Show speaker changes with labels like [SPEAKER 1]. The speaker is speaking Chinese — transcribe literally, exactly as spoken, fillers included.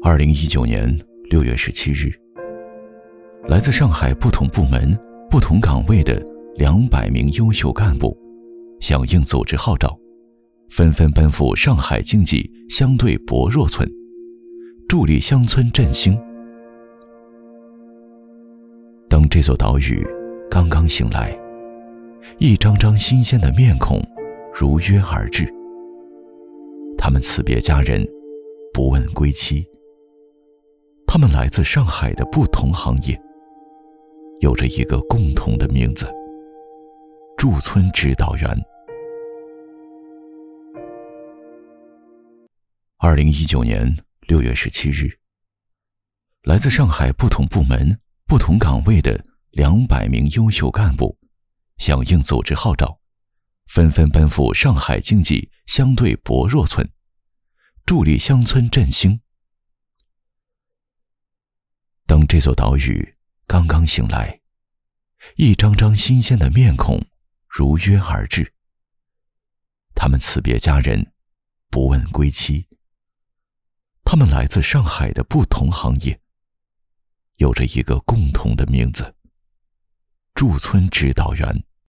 [SPEAKER 1] 二零一九年六月十七日，来自上海不同部门、不同岗位的两百名优秀干部，响应组织号召，纷纷奔赴上海经济相对薄弱村，助力乡村振兴。当这座岛屿刚刚醒来，一张张新鲜的面孔如约而至。他们辞别家人，不问归期。他们来自上海的不同行业，有着一个共同的名字——驻村指导员。二零一九年六月十七日，来自上海不同部门、不同岗位的两百名优秀干部，响应组织号召，纷纷奔赴上海经济相对薄弱村，助力乡村振兴。当这座岛屿刚刚醒来，一张张新鲜的面孔如约而至。他们辞别家人，不问归期。他们来自上海的不同行业，有着一个共同的名字——驻村指导员。